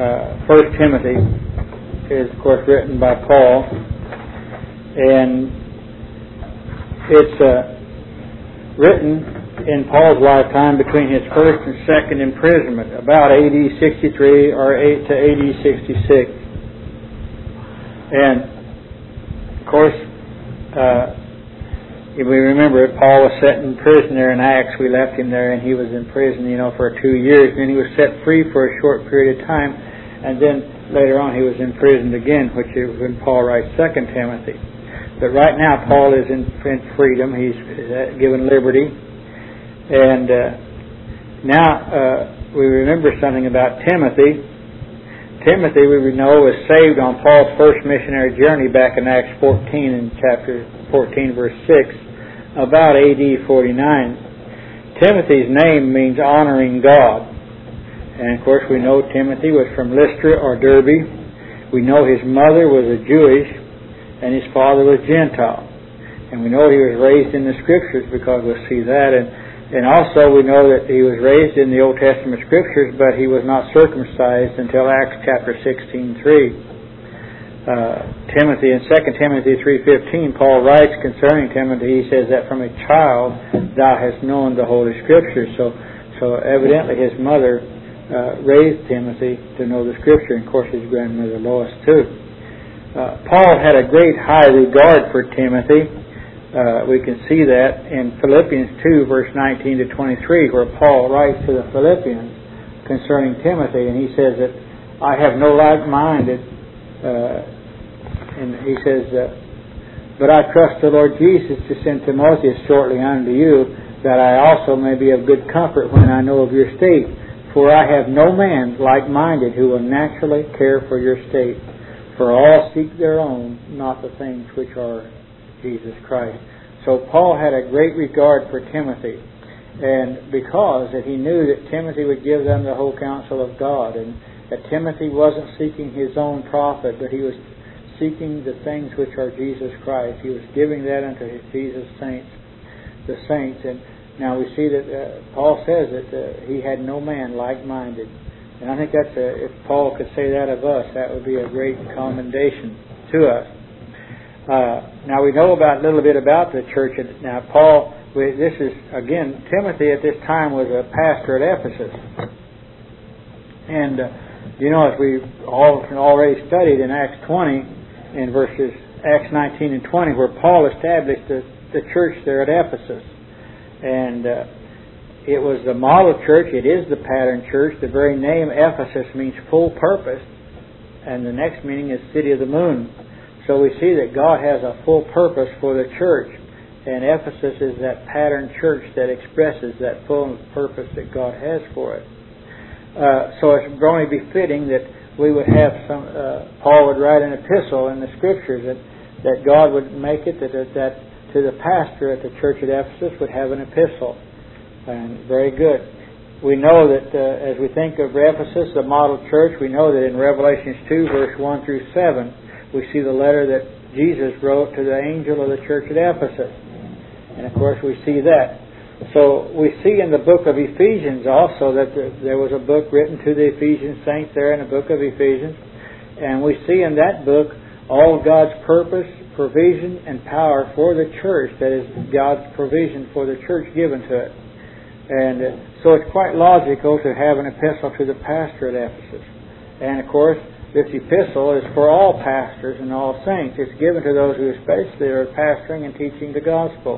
1 Timothy is, of course, written by Paul, and it's written in Paul's lifetime between his first and second imprisonment, about AD 63 or to AD 66. And, of course, if we remember it, Paul was set in prison there in Acts. We left him there, and he was in prison, for 2 years. Then he was set free for a short period of time, and then later on he was imprisoned again, which is when Paul writes 2 Timothy. But right now, Paul is in freedom. He's given liberty. And now we remember something about Timothy. Timothy, we know, was saved on Paul's first missionary journey back in Acts 14, in chapter 14, verse 6, about AD 49. Timothy's name means honoring God. And, of course, we know Timothy was from Lystra or Derbe. We know his mother was a Jewish, and his father was Gentile. And we know he was raised in the Scriptures, because we'll see that. And also we know that he was raised in the Old Testament Scriptures, but he was not circumcised until Acts chapter 16:3. Timothy, in 2 Timothy 3:15, Paul writes concerning Timothy, he says that from a child thou hast known the Holy Scriptures. So evidently his mother raised Timothy to know the Scripture, and of course his grandmother Lois too. Paul had a great high regard for Timothy. We can see that in Philippians 2, verse 19 to 23, where Paul writes to the Philippians concerning Timothy, and he says that I have no like-minded, and he says, but I trust the Lord Jesus to send Timotheus shortly unto you, that I also may be of good comfort when I know of your state. For I have no man like-minded who will naturally care for your state. For all seek their own, not the things which are Jesus Christ. So Paul had a great regard for Timothy, and because that he knew that Timothy would give them the whole counsel of God, and that Timothy wasn't seeking his own profit, but he was seeking the things which are Jesus Christ. He was giving that unto his Jesus saints, the saints. And now we see that Paul says that he had no man like-minded, and I think that's if Paul could say that of us, that would be a great commendation to us. Now we know a little bit about the church. Now this is, again, Timothy at this time was a pastor at Ephesus. And, as we've already studied in Acts 20, in Acts 19 and 20, where Paul established the church there at Ephesus. And it was the model church. It is the pattern church. The very name Ephesus means full purpose. And the next meaning is city of the moon. So we see that God has a full purpose for the church, and Ephesus is that pattern church that expresses that full purpose that God has for it. So it's only befitting that we would have Paul would write an epistle in the Scriptures that God would make it that to the pastor at the church at Ephesus would have an epistle, and very good. We know that as we think of Ephesus, the model church, we know that in Revelations 2, verse 1 through 7, we see the letter that Jesus wrote to the angel of the church at Ephesus. And of course we see that. So we see in the book of Ephesians also that there was a book written to the Ephesian saints there in the book of Ephesians. And we see in that book all God's purpose, provision, and power for the church. That is God's provision for the church given to it. And so it's quite logical to have an epistle to the pastor at Ephesus. And of course, this epistle is for all pastors and all saints. It's given to those who especially are pastoring and teaching the gospel.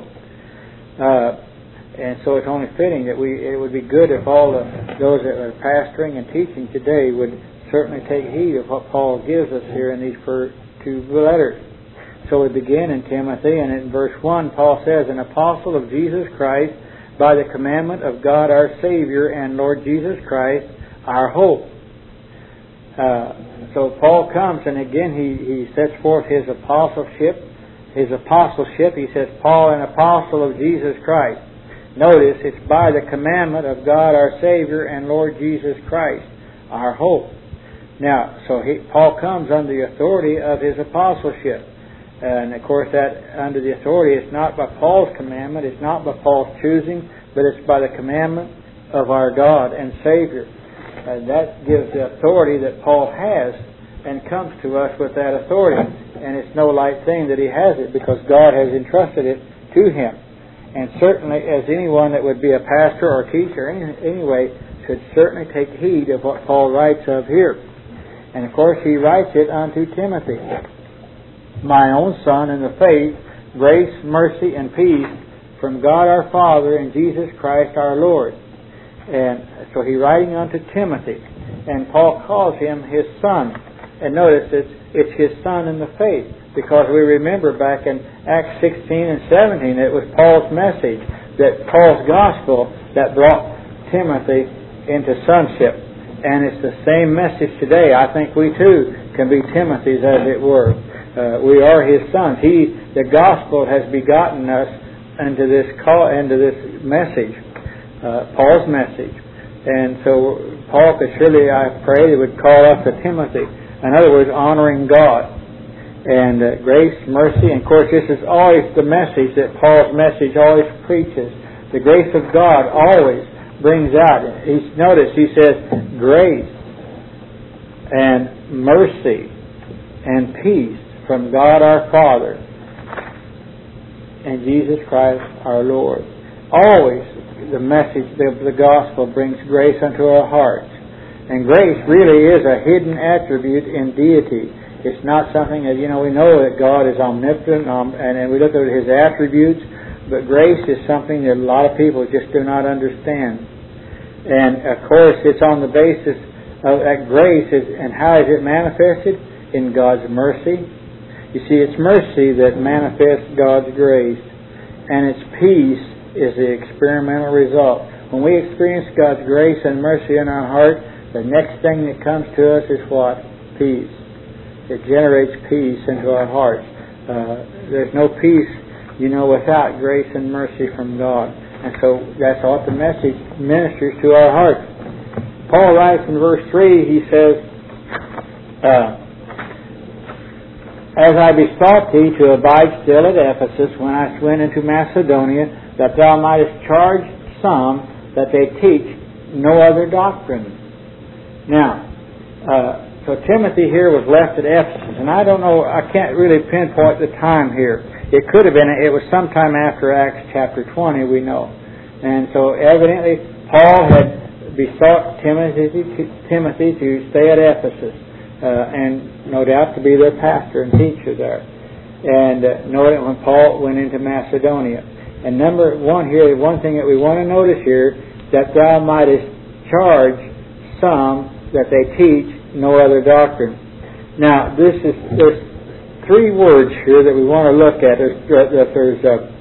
And so it's only fitting that it would be good if all those that are pastoring and teaching today would certainly take heed of what Paul gives us here in these first two letters. So we begin in Timothy, and in verse 1, Paul says, an apostle of Jesus Christ by the commandment of God our Savior and Lord Jesus Christ, our hope. So Paul comes, and again he sets forth his apostleship. He says, Paul, an apostle of Jesus Christ. Notice, it's by the commandment of God our Savior and Lord Jesus Christ, our hope. Now, so Paul comes under the authority of his apostleship. And of course that under the authority, it's not by Paul's commandment, it's not by Paul's choosing, but it's by the commandment of our God and Savior. And that gives the authority that Paul has and comes to us with that authority. And it's no light thing that he has it, because God has entrusted it to him. And certainly, as anyone that would be a pastor or teacher anyway, should certainly take heed of what Paul writes of here. And of course, he writes it unto Timothy. My own son in the faith, grace, mercy, and peace from God our Father and Jesus Christ our Lord. And so he's writing unto Timothy, and Paul calls him his son. And notice it's his son in the faith, because we remember back in Acts 16 and 17, it was Paul's message, that Paul's gospel that brought Timothy into sonship. And it's the same message today. I think we too can be Timothy's, as it were. We are his sons. The gospel has begotten us into this message, Paul's message. And so Paul could surely, I pray, would call us to Timothy. In other words, honoring God. And grace, mercy, and of course this is always the message that Paul's message always preaches. The grace of God always brings out. Notice he says grace and mercy and peace from God our Father and Jesus Christ our Lord. Always the message, the gospel brings grace unto our hearts. And grace really is a hidden attribute in deity. It's not something that, we know that God is omnipotent, and we look at his attributes, but grace is something that a lot of people just do not understand. And of course, it's on the basis of that grace, and how is it manifested? In God's mercy. You see, it's mercy that manifests God's grace, and its peace is the experimental result. When we experience God's grace and mercy in our heart, the next thing that comes to us is what? Peace. It generates peace into our hearts. There's no peace, without grace and mercy from God. And so that's what the message ministers to our hearts. Paul writes in verse 3, he says, as I besought thee to abide still at Ephesus when I went into Macedonia, that thou mightest charge some that they teach no other doctrine. Now, so Timothy here was left at Ephesus, and I don't know, I can't really pinpoint the time here. It could have been, it was sometime after Acts chapter 20, we know. And so evidently Paul had besought Timothy to stay at Ephesus, and no doubt to be their pastor and teacher there. And note when Paul went into Macedonia. And number one here, one thing that we want to notice here, that thou mightest charge some that they teach no other doctrine. Now, there's three words here that we want to look at. There's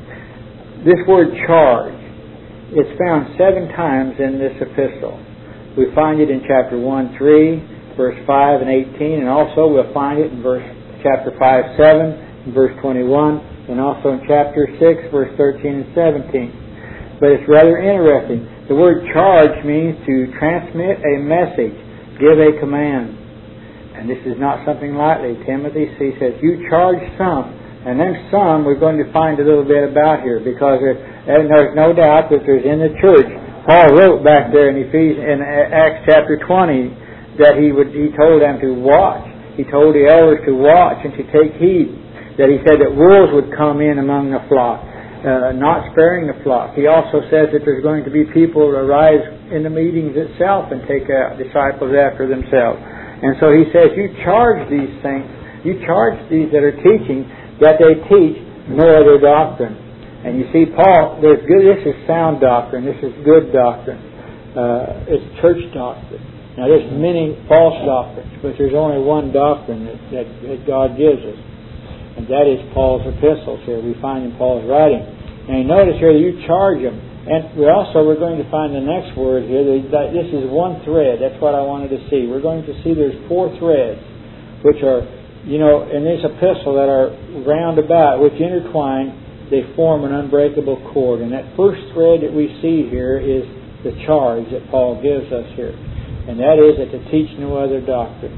this word charge. It's found 7 times in this epistle. We find it in chapter 1:3, verse 5 and 18, and also we'll find it in chapter 5:7, verse 21, and also in chapter 6, verse 13 and 17. But it's rather interesting. The word charge means to transmit a message, give a command. And this is not something lightly. Timothy, he says, you charge some. And then some we're going to find a little bit about here, because there's no doubt that there's in the church. Paul wrote back there in Acts chapter 20 that he told them to watch. He told the elders to watch and to take heed. That he said that wolves would come in among the flock, not sparing the flock. He also says that there's going to be people who arise in the meetings itself and take disciples after themselves. And so he says, you charge these saints, you charge these that are teaching, that they teach no other doctrine. And you see, Paul, this is sound doctrine, this is good doctrine. It's church doctrine. Now there's many false doctrines, but there's only one doctrine that God gives us. And that is Paul's epistles here. We find in Paul's writing. And you notice here that you charge them. And we're going to find the next word here. That this is one thread. That's what I wanted to see. We're going to see there's 4 threads, which are, in this epistle that are round about, which intertwine, they form an unbreakable cord. And that first thread that we see here is the charge that Paul gives us here. And that is that to teach no other doctrine.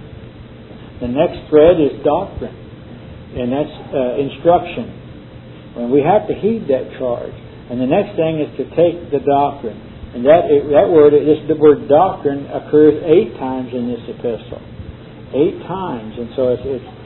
The next thread is doctrine. And that's instruction. And we have to heed that charge. And the next thing is to take the doctrine. And that word, the word doctrine, occurs 8 times in this epistle. 8 times. And so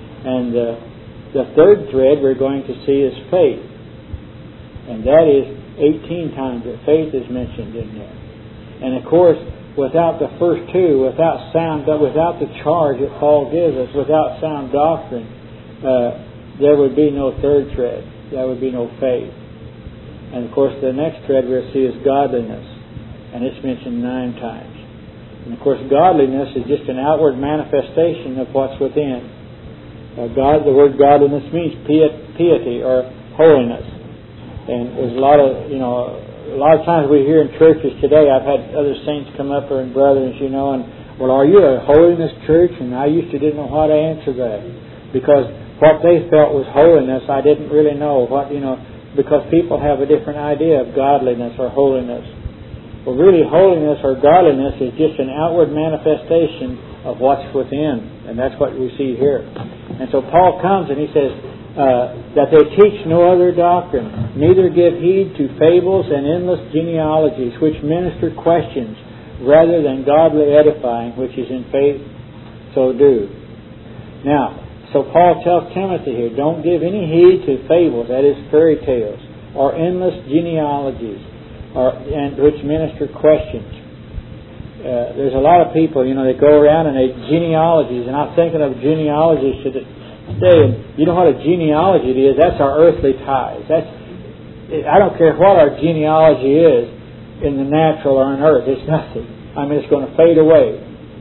the third thread we're going to see is faith. And that is 18 times that faith is mentioned in there. And of course, without the first 2, without the charge that Paul gives us, without sound doctrine, there would be no third thread. There would be no faith. And of course, the next thread we'll see is godliness. And it's mentioned 9 times. And of course, godliness is just an outward manifestation of what's within. The word godliness means piety or holiness. And there's a lot of times we hear in churches today, I've had other saints come up and brothers, and well, are you a holiness church? And I didn't know how to answer that. Because what they felt was holiness, I didn't really know because people have a different idea of godliness or holiness. Well, really, holiness or godliness is just an outward manifestation of what's within. And that's what we see here. And so Paul comes and he says that they teach no other doctrine, neither give heed to fables and endless genealogies, which minister questions, rather than godly edifying, which is in faith, so do. Now, so Paul tells Timothy here, don't give any heed to fables, that is fairy tales, or endless genealogies, and which minister questions. There's a lot of people, they go around and they genealogies, and I'm thinking of genealogies today. And you know what a genealogy is? That's our earthly ties. I don't care what our genealogy is in the natural or on earth. It's nothing. It's going to fade away.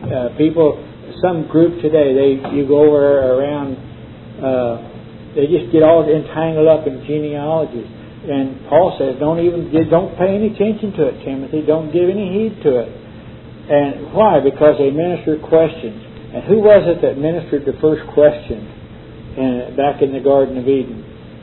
Some group today, you go around, they just get all entangled up in genealogies. And Paul says, don't pay any attention to it, Timothy. Don't give any heed to it. And why? Because they minister questions. And who was it that ministered the first question back in the Garden of Eden?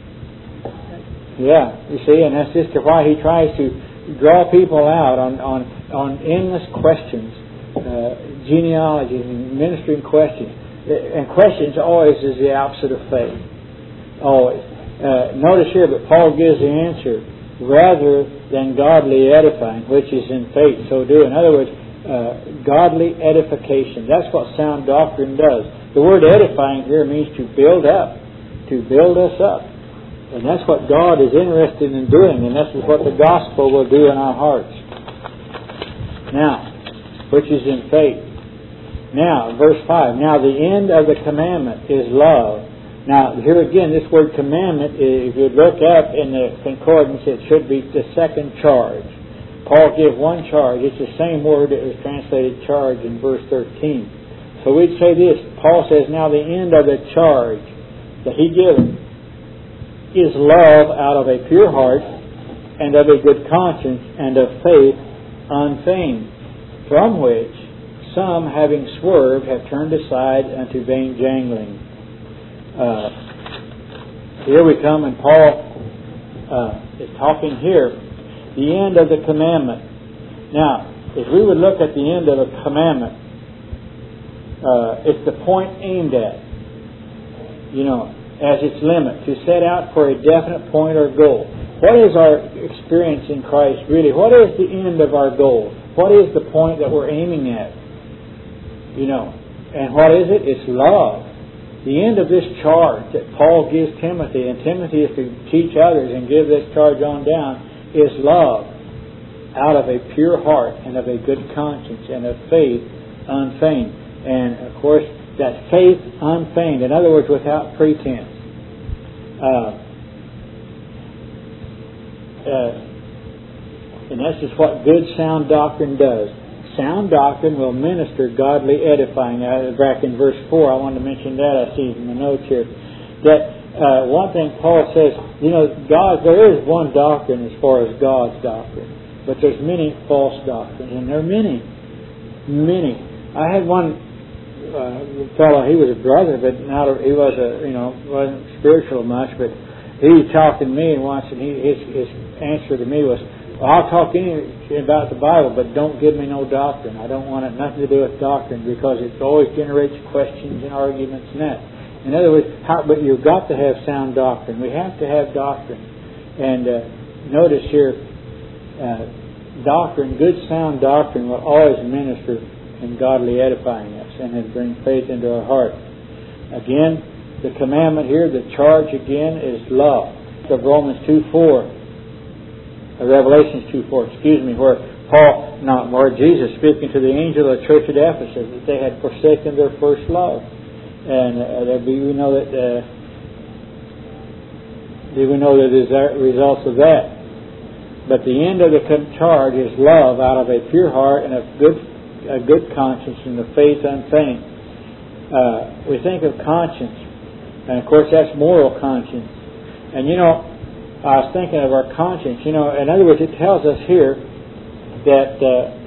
Yeah, you see, and that's just why he tries to draw people out on endless questions, genealogies, and ministering questions. And questions always is the opposite of faith. Always. Notice here that Paul gives the answer, rather than godly edifying, which is in faith, so do. In other words, godly edification. That's what sound doctrine does. The word edifying here means to build up, to build us up. And that's what God is interested in doing, and this is what the gospel will do in our hearts. Now, which is in faith. Now, verse 5, now the end of the commandment is love. Now, here again, this word commandment, if you look up in the concordance, it should be the second charge. Paul gives one charge. It's the same word that was translated charge in verse 13. So we'd say this. Paul says, now the end of the charge that he gives is love out of a pure heart and of a good conscience and of faith unfeigned, from which some, having swerved, have turned aside unto vain jangling. Here we come, and Paul is talking here. The end of the commandment. Now, if we would look at the end of a commandment, it's the point aimed at, as its limit, to set out for a definite point or goal. What is our experience in Christ really? What is the end of our goal? What is the point that we're aiming at? And what is it? It's love. The end of this charge that Paul gives Timothy, and Timothy is to teach others and give this charge on down, is love out of a pure heart and of a good conscience and of faith unfeigned. And of course, that faith unfeigned, in other words, without pretense. And this is what good sound doctrine does. Sound doctrine will minister godly edifying. Back in verse 4, I wanted to mention that. I see in the notes here. That one thing Paul says, there is one doctrine as far as God's doctrine. But there's many false doctrines. And there are many. I had one fellow, he was a brother, but he wasn't spiritual much, but he talked to me once, and his answer to me was, well, I'll talk about the Bible, but don't give me no doctrine. I don't want nothing to do with doctrine, because it always generates questions and arguments and that. In other words, but you've got to have sound doctrine. We have to have doctrine. And notice here, doctrine, good sound doctrine, will always minister in godly edifying us and bring faith into our heart. Again, the commandment here, the charge again, is love. Of Romans 2:4, Revelations 2:4, where Jesus speaking to the angel of the church at Ephesus, that they had forsaken their first love. And we know that the results of that. But the end of the charge is love out of a pure heart and a good conscience and the faith unfeigned. We think of conscience, and of course that's moral conscience. And I was thinking of our conscience. In other words, it tells us here that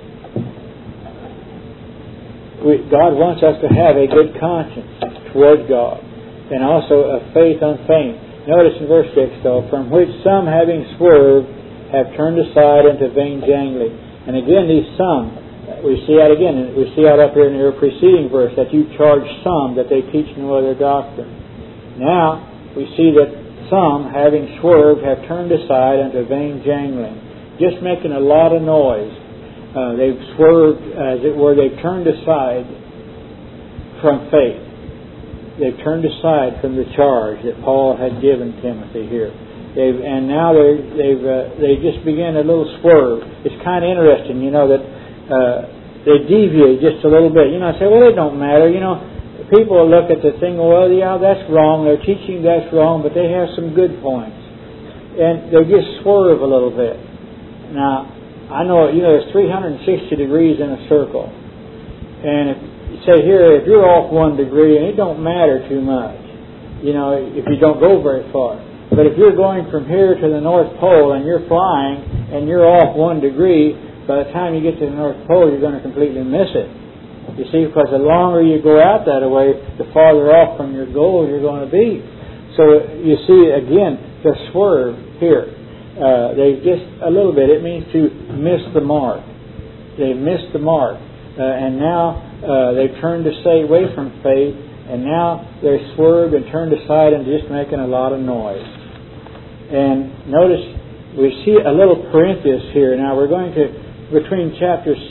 God wants us to have a good conscience toward God, and also a faith unfeigned. Notice in verse 6, though, from which some, having swerved, have turned aside into vain jangling. And again, these some, we see that again. We see that up here in your preceding verse, that you charge some that they teach no other doctrine. Now, we see that some, having swerved, have turned aside into vain jangling, just making a lot of noise. They've swerved, as it were. They've turned aside from faith. They've turned aside from the charge that Paul had given Timothy here. Now they just begin a little swerve. It's kind of interesting, that they deviate just a little bit. I say, well, it don't matter. People will look at the thing, well, yeah, that's wrong. They're teaching that's wrong, but they have some good points. And they just swerve a little bit. Now, I know, there's 360 degrees in a circle. And if you say here, if you're off 1 degree, and it don't matter too much, if you don't go very far. But if you're going from here to the North Pole and you're flying and you're off 1 degree, by the time you get to the North Pole, you're going to completely miss it. You see, because the longer you go out that way, the farther off from your goal you're going to be. So you see, again, the swerve here. They just a little bit. It means to miss the mark. They missed the mark. And now they've turned to stay away from faith. And now they're swerved and turned aside and just making a lot of noise. And notice we see a little parenthesis here. Now we're going to, between chapter 6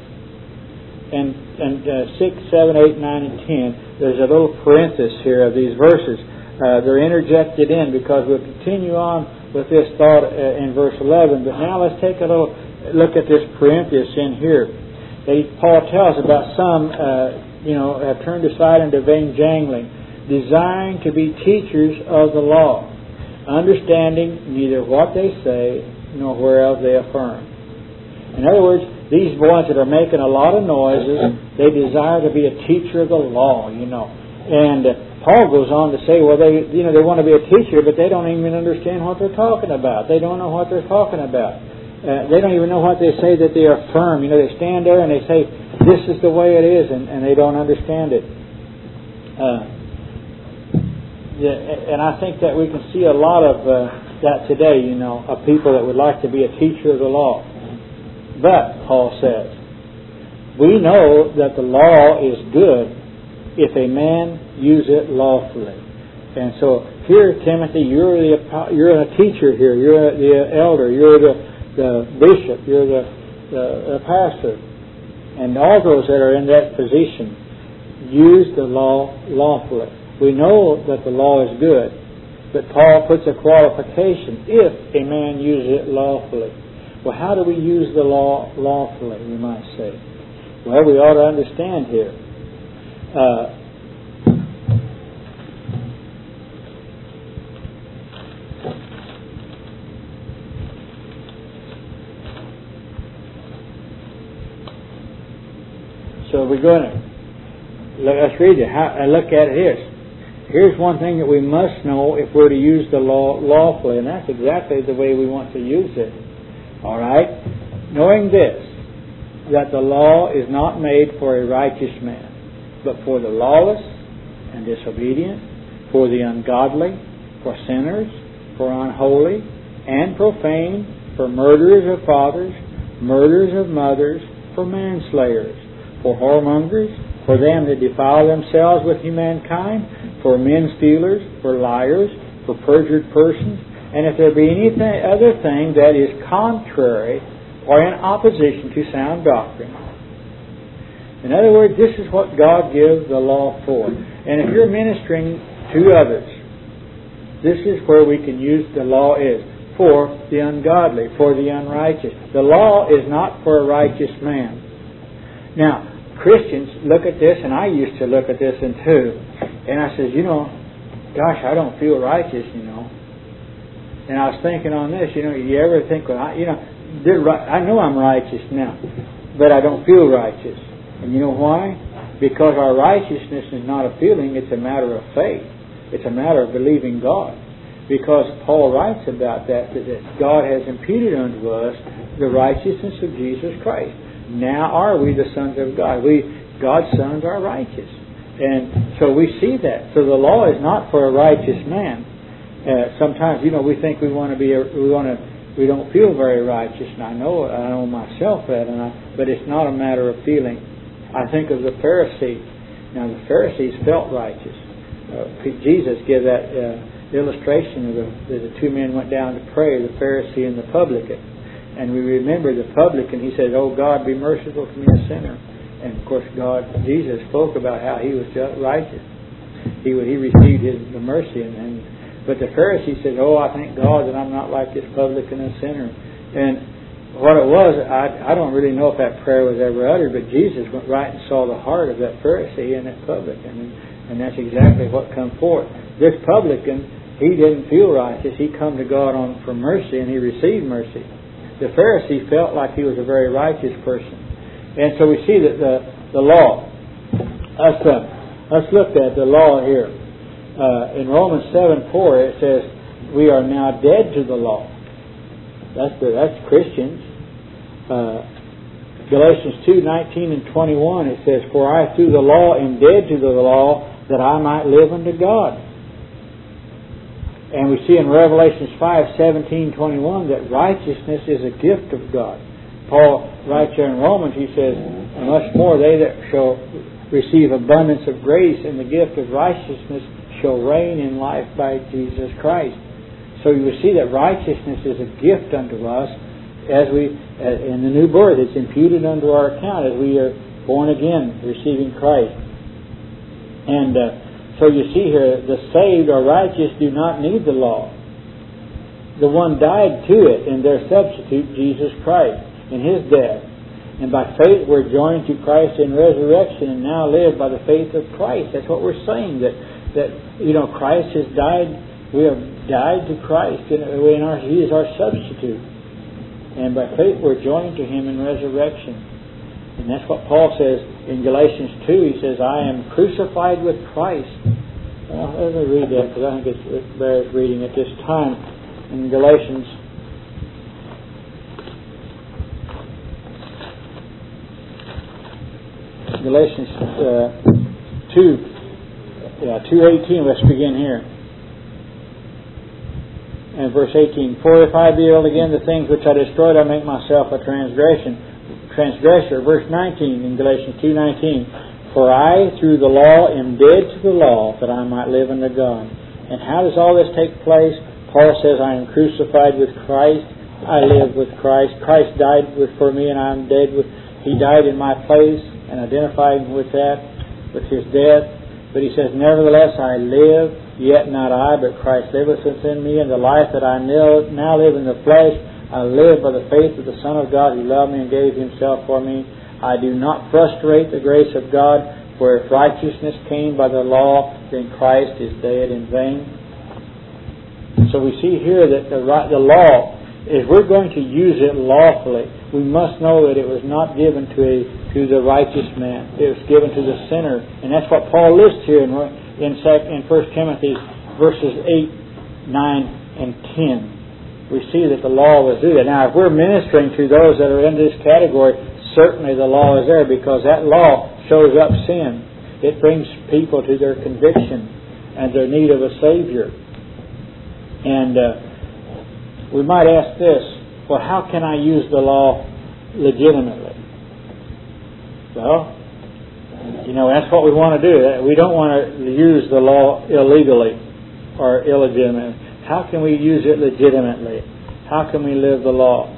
and 6, 7, 8, 9, and 10, there's a little parenthesis here of these verses. They're interjected in because we'll continue on with this thought in verse 11. But now let's take a little look at this parenthesis in here. Paul tells about some, have turned aside into vain jangling, desiring to be teachers of the law, understanding neither what they say nor whereof they affirm. In other words, these ones that are making a lot of noises, they desire to be a teacher of the law, And Paul goes on to say, well, they want to be a teacher, but they don't even understand what they're talking about. They don't know what they're talking about. They don't even know what they say that they affirm. They stand there and they say, this is the way it is, and they don't understand it. And I think that we can see a lot of that today, of people that would like to be a teacher of the law. But, Paul says, we know that the law is good if a man use it lawfully. And so here, Timothy, you're a teacher here. You're the elder. You're the bishop. You're the pastor. And all those that are in that position use the law lawfully. We know that the law is good, but Paul puts a qualification, if a man uses it lawfully. Well, how do we use the law lawfully, we might say? Well, we ought to understand here. So we're going to, let's read it. Look at it here. Here's one thing that we must know if we're to use the law lawfully, and that's exactly the way we want to use it. All right? Knowing this, that the law is not made for a righteous man, but for the lawless and disobedient, for the ungodly, for sinners, for unholy and profane, for murderers of fathers, murderers of mothers, for manslayers, for whoremongers, for them that defile themselves with humankind, for men stealers, for liars, for perjured persons, and if there be any other thing that is contrary or in opposition to sound doctrine. In other words, this is what God gives the law for. And if you're ministering to others, this is where we can use the law is for the ungodly, for the unrighteous. The law is not for a righteous man. Now, Christians look at this, and I used to look at this and too, and I says, gosh, I don't feel righteous, And I was thinking on this, you ever think, well, I know I'm righteous now, but I don't feel righteous. And you know why? Because our righteousness is not a feeling, it's a matter of faith. It's a matter of believing God. Because Paul writes about that God has imputed unto us the righteousness of Jesus Christ. Now are we the sons of God. God's sons are righteous. And so we see that. So the law is not for a righteous man. Sometimes, we think we don't feel very righteous. And I know myself that, but it's not a matter of feeling. I think of the Pharisee. Now the Pharisees felt righteous. Jesus gave that illustration of the two men went down to pray, the Pharisee and the publican. And we remember the publican, he said, "Oh God, be merciful to me, a sinner." And of course Jesus spoke about how he was righteous. He received the mercy. But the Pharisee said, "Oh, I thank God that I'm not like this publican and sinner." And what it was, I don't really know if that prayer was ever uttered, but Jesus went right and saw the heart of that Pharisee and that publican. And that's exactly what come forth. This publican, he didn't feel righteous. He come to God for mercy, and he received mercy. The Pharisee felt like he was a very righteous person. And so we see that the law. Let's look at the law here. In Romans 7:4 it says, "We are now dead to the law." That's Christians. Galatians 2:19 and 21 it says, "For I through the law am dead to the law, that I might live unto God." And we see in Revelation 5:17-21 that righteousness is a gift of God. Paul writes here in Romans, he says, "And much more they that shall receive abundance of grace and the gift of righteousness shall reign in life by Jesus Christ." So you will see that righteousness is a gift unto us as we, in the new birth, it's imputed unto our account as we are born again, receiving Christ. And so you see here, the saved or righteous do not need the law. The one died to it in their substitute, Jesus Christ, in His death. And by faith we're joined to Christ in resurrection and now live by the faith of Christ. That's what we're saying, that Christ has died. We have died to Christ. He is our substitute. And by faith we're joined to Him in resurrection. And that's what Paul says in Galatians 2. He says, "I am crucified with Christ." Well, let me read that because I think it bears reading at this time. In Galatians 2:18. Let's begin here. And verse 18. "For if I behold again the things which I destroyed, I make myself a transgressor." Verse 19 in Galatians 2:19. "For I through the law am dead to the law, that I might live unto God." And how does all this take place? Paul says, "I am crucified with Christ. I live with Christ. Christ died for me, and I am dead with. He died in my place," and identifying with that, with His death. But he says, "Nevertheless I live, yet not I, but Christ liveth within me. And the life that I now live in the flesh, I live by the faith of the Son of God who loved me and gave Himself for me. I do not frustrate the grace of God, for if righteousness came by the law, then Christ is dead in vain." So we see here that the law, if we're going to use it lawfully, we must know that it was not given to the righteous man. It was given to the sinner. And that's what Paul lists here in 1 Timothy verses 8, 9, and 10. We see that the law was do that. Now, if we're ministering to those that are in this category, certainly the law is there because that law shows up sin. It brings people to their conviction and their need of a Savior. And we might ask this, well, how can I use the law legitimately? Well, that's what we want to do. We don't want to use the law illegally or illegitimately. How can we use it legitimately? How can we live the law?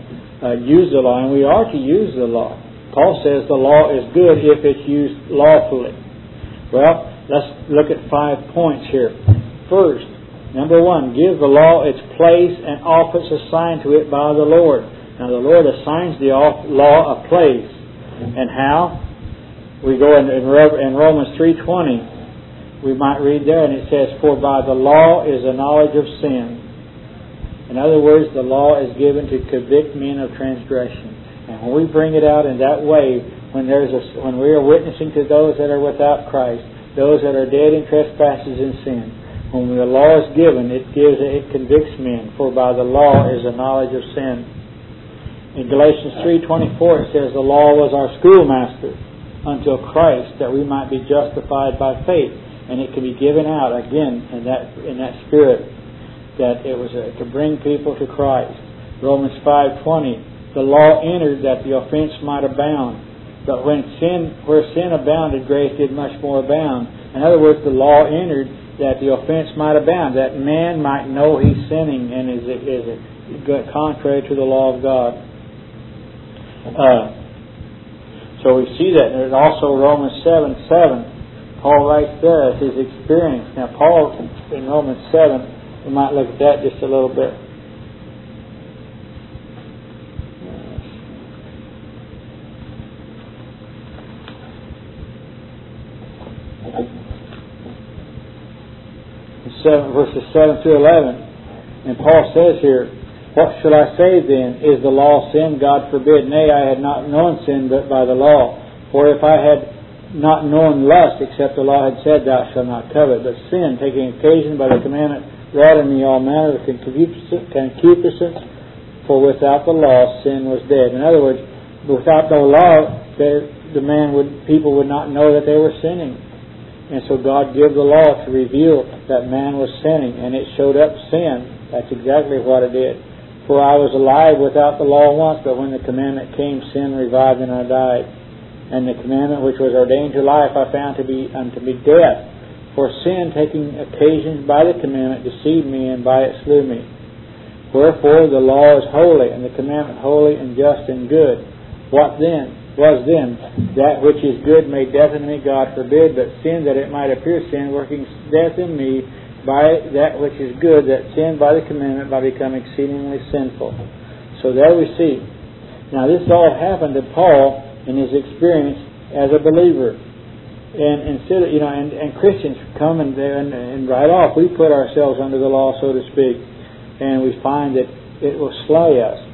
use the law, and we are to use the law. Paul says the law is good if it's used lawfully. Well, let's look at 5 points here. First, number 1, give the law its place and office assigned to it by the Lord. Now, the Lord assigns the law a place. And how? We go in Romans 3:20. We might read there, and it says, "For by the law is the knowledge of sin." In other words, the law is given to convict men of transgression. And when we bring it out in that way, when we are witnessing to those that are without Christ, those that are dead in trespasses and sin, when the law is given, it convicts men. For by the law is the knowledge of sin. In Galatians 3:24 it says, "The law was our schoolmaster until Christ, that we might be justified by faith." And it can be given out again in that spirit, that it was to bring people to Christ. Romans 5:20, "The law entered that the offense might abound. But where sin abounded, grace did much more abound." In other words, the law entered that the offense might abound, that man might know he's sinning and is contrary to the law of God. So we see that. There's also Romans 7:7. Paul writes there as his experience. Now, Paul in Romans 7, we might look at that just a little bit. Verses 7 through 11. And Paul says here, "What shall I say then? Is the law sin? God forbid. Nay, I had not known sin but by the law. For if I had not known lust, except the law had said, Thou shalt not covet. But sin, taking occasion by the commandment, wrought in me all manner of concupiscence, for without the law sin was dead." In other words, without the law, people would not know that they were sinning. And so God gave the law to reveal that man was sinning, and it showed up sin. That's exactly what it did. "For I was alive without the law once, but when the commandment came, sin revived and I died. And the commandment which was ordained to life I found unto be death. For sin, taking occasion by the commandment, deceived me, and by it slew me. Wherefore the law is holy, and the commandment holy and just and good. What then? Was then that which is good made death in me? God forbid. But sin, that it might appear sin, working death in me by that which is good, that sin by the commandment might become exceedingly sinful." So there we see. Now this all happened to Paul in his experience as a believer. And instead of, and Christians come and right off we put ourselves under the law, so to speak, and we find that it will slay us.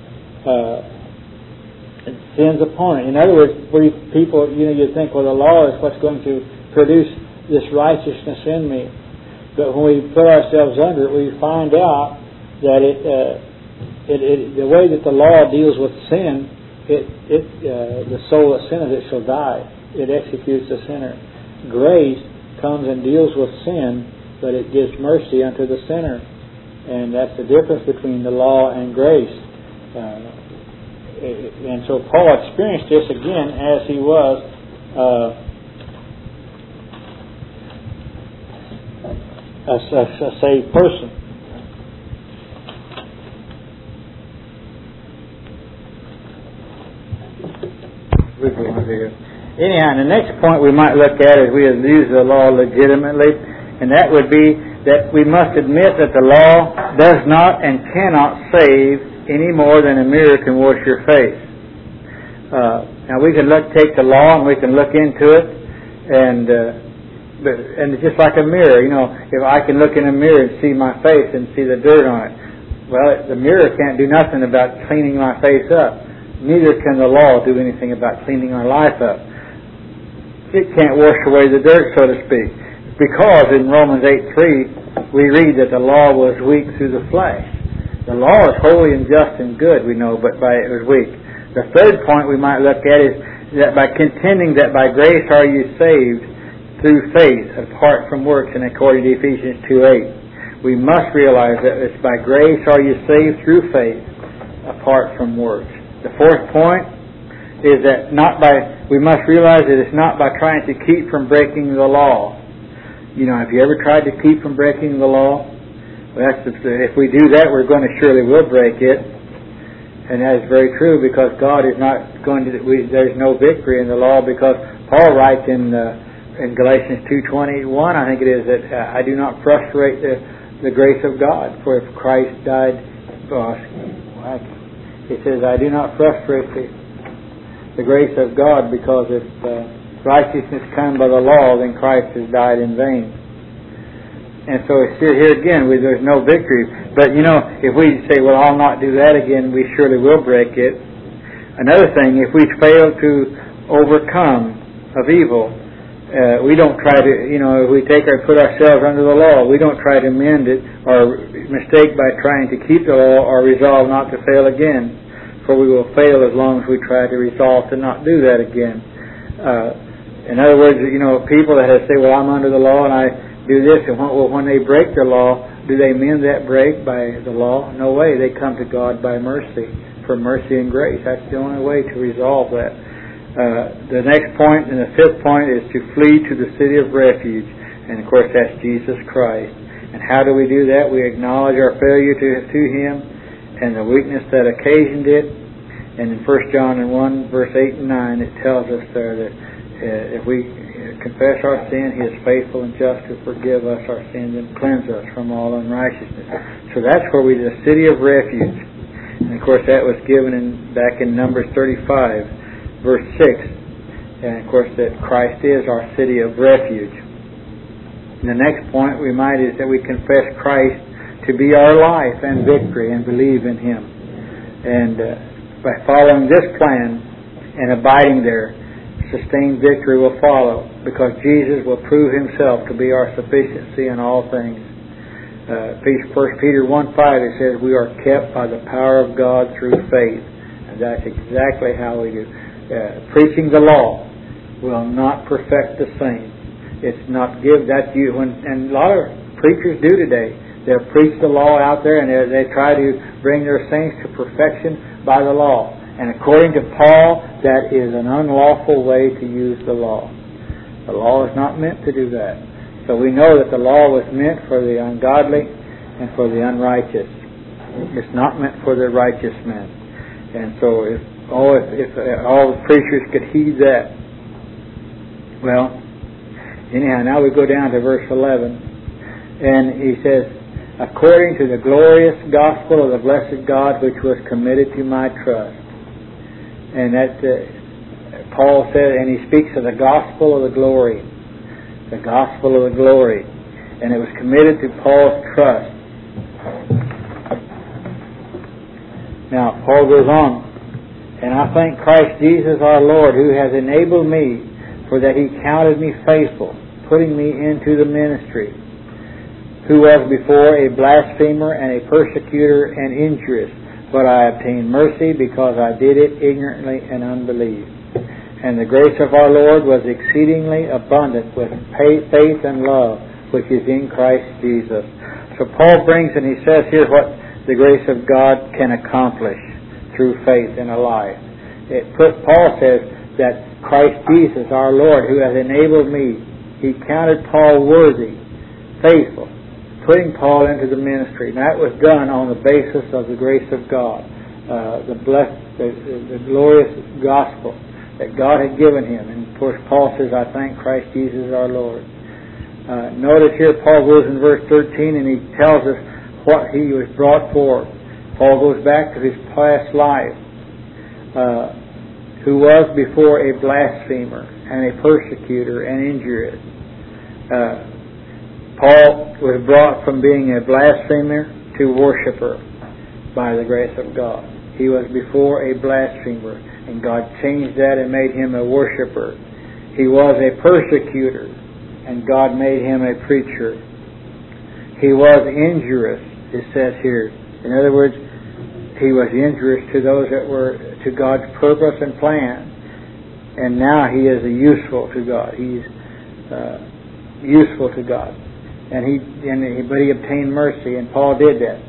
It sins upon it. In other words, people, you think, well, the law is what's going to produce this righteousness in me. But when we put ourselves under it, we find out that the way that the law deals with sin, the soul that sinneth it shall die. It executes the sinner. Grace comes and deals with sin, but it gives mercy unto the sinner. And that's the difference between the law and grace. And so Paul experienced this again as he was a saved person. Anyhow, the next point we might look at is we have used the law legitimately, and that would be that we must admit that the law does not and cannot save any more than a mirror can wash your face. Now we can take the law and we can look into it, and it's just like a mirror. If I can look in a mirror and see my face and see the dirt on it, well, the mirror can't do nothing about cleaning my face up. Neither can the law do anything about cleaning our life up. It can't wash away the dirt, so to speak, because in Romans 8:3 we read that the law was weak through the flesh. The law is holy and just and good, we know, but it was weak. The third point we might look at is that by contending that by grace are you saved through faith, apart from works, and according to Ephesians 2:8. We must realize that it's by grace are you saved through faith, apart from works. The fourth point is that we must realize that it's not by trying to keep from breaking the law. Have you ever tried to keep from breaking the law? Well, if we do that, we're going to surely will break it. And that is very true, because God is not going to. There's no victory in the law, because Paul writes in Galatians 2:21, I think it is, that I do not frustrate the grace of God. For if Christ died, he says, I do not frustrate the grace of God, because if righteousness comes by the law, then Christ has died in vain. And so it's here again, there's no victory. But if we say, well, I'll not do that again, we surely will break it. Another thing, if we fail to overcome of evil, we don't try to, if we put ourselves under the law, we don't try to mend it or mistake by trying to keep the law, or resolve not to fail again. For we will fail as long as we try to resolve to not do that again. In other words, people that say, well, I'm under the law and I do this, and when they break the law, do they mend that break by the law? No way. They come to God by mercy, for mercy and grace. That's the only way to resolve that. The next point, and the fifth point, is to flee to the city of refuge. And of course, that's Jesus Christ. And how do we do that? We acknowledge our failure to Him and the weakness that occasioned it. And in 1 John 1, verse 8 and 9, it tells us there that if we confess our sin, He is faithful and just to forgive us our sins and cleanse us from all unrighteousness. So that's where the city of refuge. And of course, that was given back in Numbers 35, verse 6. And of course, that Christ is our city of refuge. And the next point is that we confess Christ to be our life and victory, and believe in Him. And by following this plan and abiding there, sustained victory will follow, because Jesus will prove Himself to be our sufficiency in all things. 1 Peter 1:5, it says, we are kept by the power of God through faith. And that's exactly how we do. Preaching the law will not perfect the saints. It's not and a lot of preachers do today. They'll preach the law out there, and they try to bring their saints to perfection by the law. And according to Paul, that is an unlawful way to use the law. The law is not meant to do that. So we know that the law was meant for the ungodly and for the unrighteous. It's not meant for the righteous men. And so if all the preachers could heed that. Well, anyhow, now we go down to verse 11. And he says, according to the glorious gospel of the blessed God, which was committed to my trust. And that Paul said, and he speaks of the gospel of the glory. The gospel of the glory. And it was committed to Paul's trust. Now, Paul goes on. And I thank Christ Jesus our Lord, who has enabled me, for that He counted me faithful, putting me into the ministry, who was before a blasphemer and a persecutor and injurious. But I obtained mercy, because I did it ignorantly and unbelief. And the grace of our Lord was exceedingly abundant with faith and love, which is in Christ Jesus. So Paul brings, and he says here what the grace of God can accomplish through faith in a life. Paul says that Christ Jesus, our Lord, who has enabled me, He counted Paul worthy, faithful, putting Paul into the ministry. And that was done on the basis of the grace of God, the glorious gospel that God had given him. And of course, Paul says, I thank Christ Jesus our Lord. Notice here, Paul goes in verse 13, and he tells us what he was brought for. Paul goes back to his past life, who was before a blasphemer and a persecutor and injurious. Paul was brought from being a blasphemer to worshiper by the grace of God. He was before a blasphemer, and God changed that and made him a worshiper. He was a persecutor, and God made him a preacher. He was injurious, it says here. In other words, he was injurious to those that were to God's purpose and plan. And now he is useful to God. He's useful to God. But he obtained mercy, and Paul did that.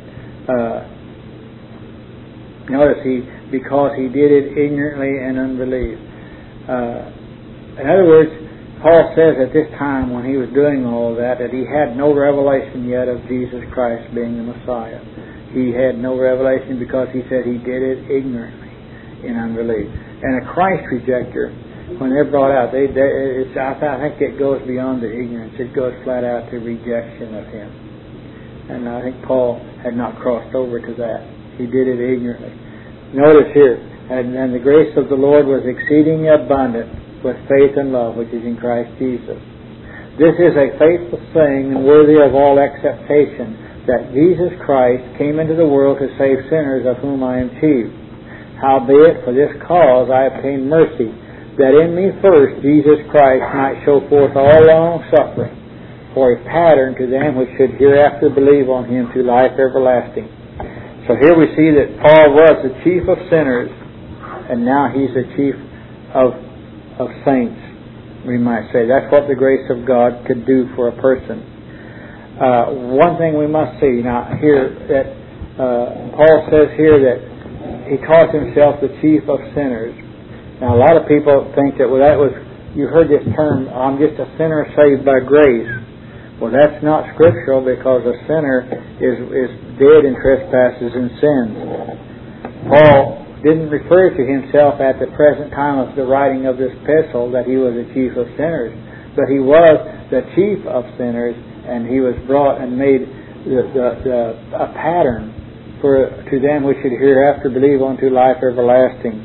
Notice because he did it ignorantly and unbelief. In other words, Paul says at this time when he was doing all that he had no revelation yet of Jesus Christ being the Messiah. He had no revelation because he said he did it ignorantly in unbelief. And a Christ rejecter, when they're brought out, I think it goes beyond the ignorance. It goes flat out to rejection of Him. And I think Paul had not crossed over to that. He did it ignorantly. Notice here, and the grace of the Lord was exceeding abundant with faith and love, which is in Christ Jesus. This is a faithful saying and worthy of all acceptation, that Jesus Christ came into the world to save sinners, of whom I am chief. Howbeit, for this cause I obtained mercy, that in me first Jesus Christ might show forth all long suffering, for a pattern to them which should hereafter believe on Him to life everlasting. So here we see that Paul was the chief of sinners, and now he's the chief of saints, we might say. That's what the grace of God could do for a person. One thing we must see now here, that Paul says here that he calls himself the chief of sinners. Now a lot of people think that, well, that was, you heard this term, I'm just a sinner saved by grace. Well, that's not scriptural, because a sinner is dead in trespasses and sins. Paul didn't refer to himself at the present time of the writing of this epistle that he was the chief of sinners, but he was the chief of sinners, and he was brought and made a pattern to them which should hereafter believe unto life everlasting.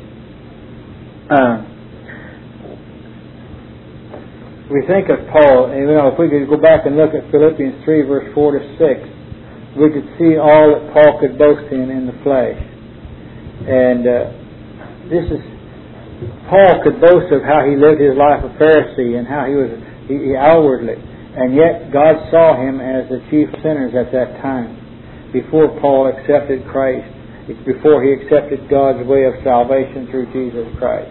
We think of Paul, and if we could go back and look at Philippians 3, verse 4 to 6, we could see all that Paul could boast in the flesh. And Paul could boast of how he lived his life of Pharisee and how he outwardly, and yet God saw him as the chief of sinners at that time, before Paul accepted Christ, before he accepted God's way of salvation through Jesus Christ.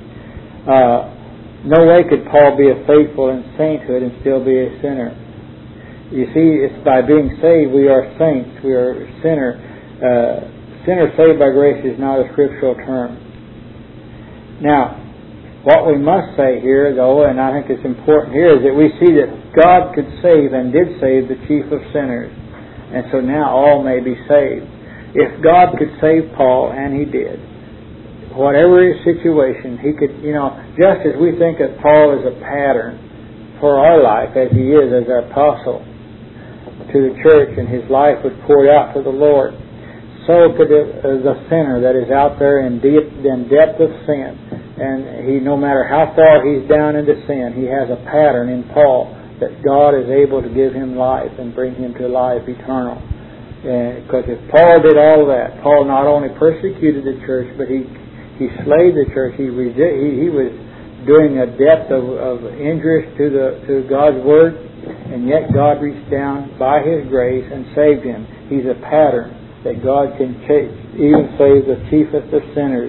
No way could Paul be a faithful in sainthood and still be a sinner. You see, it's by being saved we are saints. We are sinner. Sinner saved by grace is not a scriptural term. Now, what we must say here, though, and I think it's important here, is that we see that God could save and did save the chief of sinners. And so now all may be saved. If God could save Paul, and He did, whatever his situation, he could, just as we think that Paul is a pattern for our life, as he is as our apostle to the church, and his life was poured out for the Lord, so could the sinner that is out there in depth of sin, and he, no matter how far he's down into sin, he has a pattern in Paul that God is able to give him life and bring him to life eternal. Because if Paul did all of that, Paul not only persecuted the church, but he slayed the church. He was doing a depth of injuries to God's word, and yet God reached down by His grace and saved him. He's a pattern that God can even save the chiefest of sinners.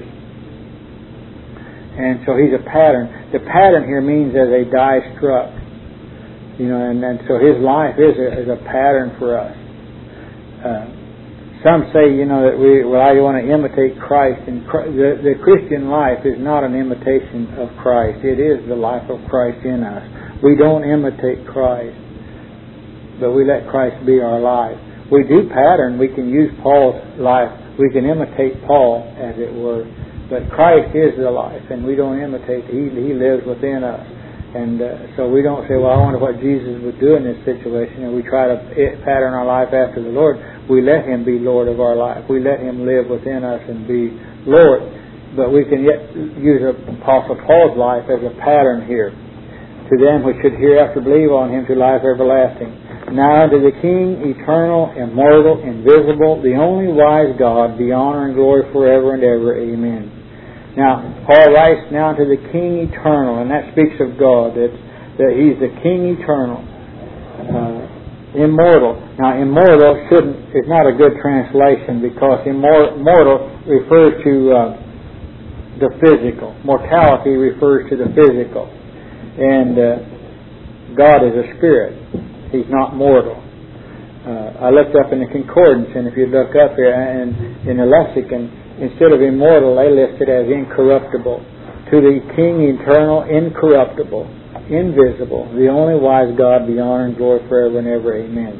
And so he's a pattern. The pattern here means as a die struck. And so his life is a pattern for us. Some say, that I want to imitate Christ. And the Christian life is not an imitation of Christ. It is the life of Christ in us. We don't imitate Christ, but we let Christ be our life. We do pattern. We can use Paul's life. We can imitate Paul, as it were. But Christ is the life, and we don't imitate. He lives within us. And so we don't say, well, I wonder what Jesus would do in this situation, and we try to pattern our life after the Lord. We let Him be Lord of our life. We let Him live within us and be Lord. But we can yet use Apostle Paul's life as a pattern here. To them which should hereafter believe on Him to life everlasting. Now unto the King, eternal, immortal, invisible, the only wise God, be honor and glory forever and ever. Amen. Now, Paul writes now to the King eternal, and that speaks of God, that He's the King eternal, immortal. Now, immortal is not a good translation, because immortal refers to the physical. Mortality refers to the physical. And God is a spirit. He's not mortal. I looked up in the concordance, and if you look up here in the lexicon, instead of immortal, they list it as incorruptible. To the King eternal, incorruptible, invisible, the only wise God, be honor and glory forever and ever. Amen.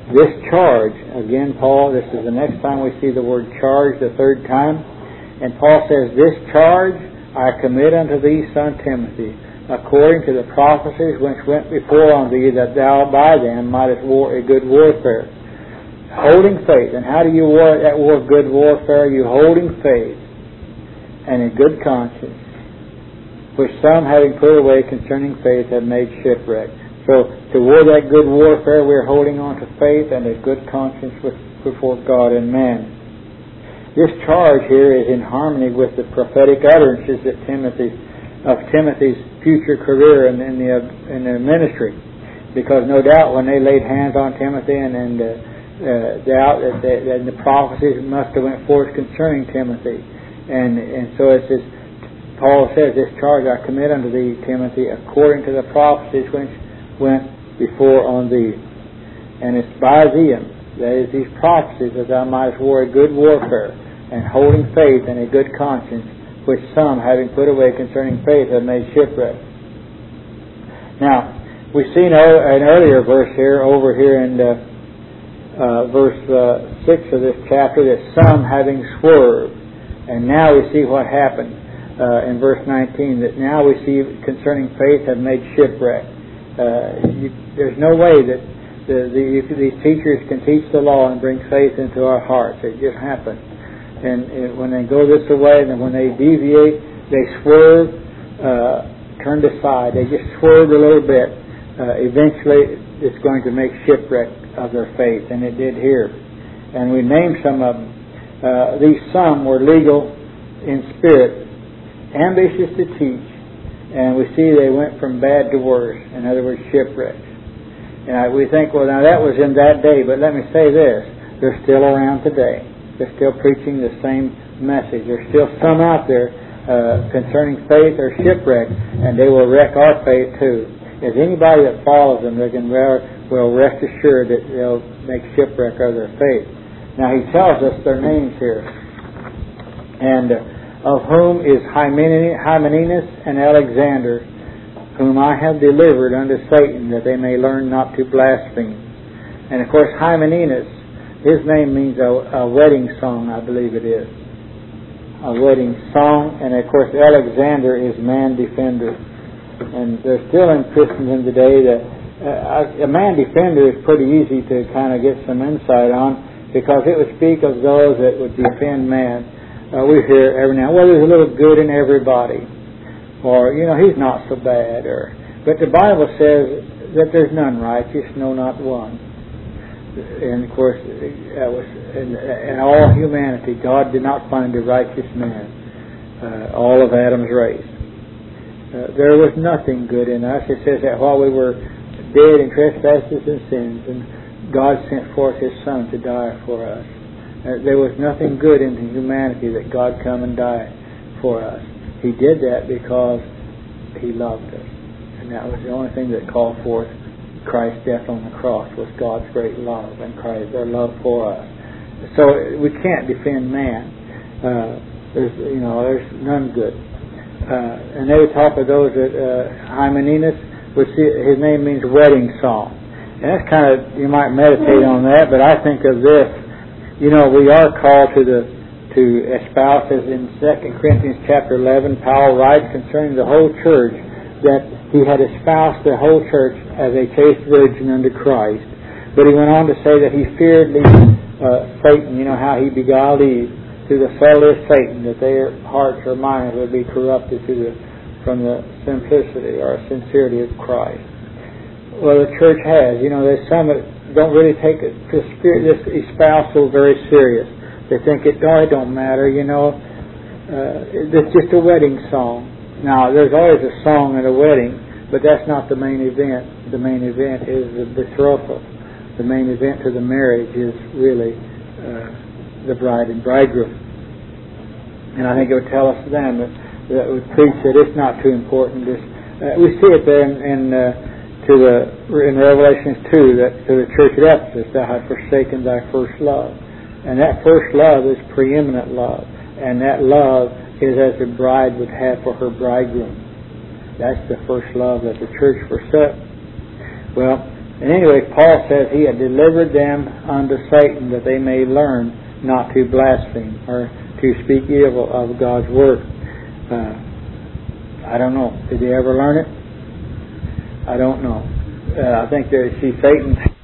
this charge, again, Paul, this is the next time we see the word charge, the third time. And Paul says, this charge I commit unto thee, son Timothy, according to the prophecies which went before on thee, that thou by them mightest war a good warfare. Holding faith. And how do you war that war of good warfare? You holding faith and a good conscience, which some, having put away concerning faith, have made shipwreck. So, to war that good warfare, we're holding on to faith and a good conscience before God and man. This charge here is in harmony with the prophetic utterances that Timothy's future career in the ministry. Because no doubt when they laid hands on Timothy and doubt that the prophecies must have went forth concerning Timothy. And so it says, Paul says, this charge I commit unto thee, Timothy, according to the prophecies which went before on thee. And it's by them, that is, these prophecies, that thou mightest war a good warfare, and holding faith and a good conscience, which some, having put away concerning faith, have made shipwreck. Now, we've seen an earlier verse here, over here in verse 6 of this chapter, that some having swerved. And now we see what happened in verse 19, that now we see concerning faith have made shipwreck. There's no way that these teachers can teach the law and bring faith into our hearts. It just happens. And when they go this way, and then when they deviate, they swerve, turned aside. They just swerved a little bit. Eventually, it's going to make shipwreck of their faith, and it did here. And we named some of them. These some were legal in spirit, ambitious to teach, and we see they went from bad to worse. In other words, shipwrecks. And we think, well, now that was in that day, but let me say this. They're still around today. They're still preaching the same message. There's still some out there concerning faith or shipwreck, and they will wreck our faith too. If anybody that follows them, they can well rest assured that they'll make shipwreck of their faith. Now he tells us their names here. And of whom is Hymenaeus and Alexander, whom I have delivered unto Satan, that they may learn not to blaspheme. And of course, Hymenaeus, his name means a wedding song, I believe it is. A wedding song. And of course, Alexander is man defender. And there's still in Christendom today that a man defender is pretty easy to kind of get some insight on, because it would speak of those that would defend man. We hear every now and then, well, there's a little good in everybody. Or, he's not so bad. But the Bible says that there's none righteous, no, not one. And, of course, that was in all humanity, God did not find a righteous man, all of Adam's race. There was nothing good in us. It says that while we were dead in trespasses and sins, and God sent forth His Son to die for us. There was nothing good in humanity that God come and die for us. He did that because He loved us. And that was the only thing that called forth Christ's death on the cross, was God's great love and Christ's their love for us. So we can't defend man. There's none good. And they would talk of those that Hymenaeus, his name means wedding song. And that's kind of, you might meditate on that, but I think of this. We are called to espouse, as in 2 Corinthians chapter 11, Paul writes concerning the whole church, that he had espoused the whole church as a chaste virgin unto Christ. But he went on to say that he feared Satan, how he beguiled Eve through the subtlety of Satan, that their hearts or minds would be corrupted from the simplicity or sincerity of Christ. Well, the church has. There's some that don't really take this espousal very serious. They think it don't matter, it's just a wedding song. Now, there's always a song at a wedding, but that's not the main event. The main event is the betrothal. The main event to the marriage is really the bride and bridegroom. And I think it would tell us then that we preach that it's not too important. We see it there in Revelation 2, that to the church at Ephesus, thou hast forsaken thy first love. And that first love is preeminent love. And that love is as the bride would have for her bridegroom. That's the first love that the church forsook. Well, And anyway, Paul says he had delivered them unto Satan that they may learn not to blaspheme or to speak evil of God's word. I don't know. Did he ever learn it? I don't know. I think Satan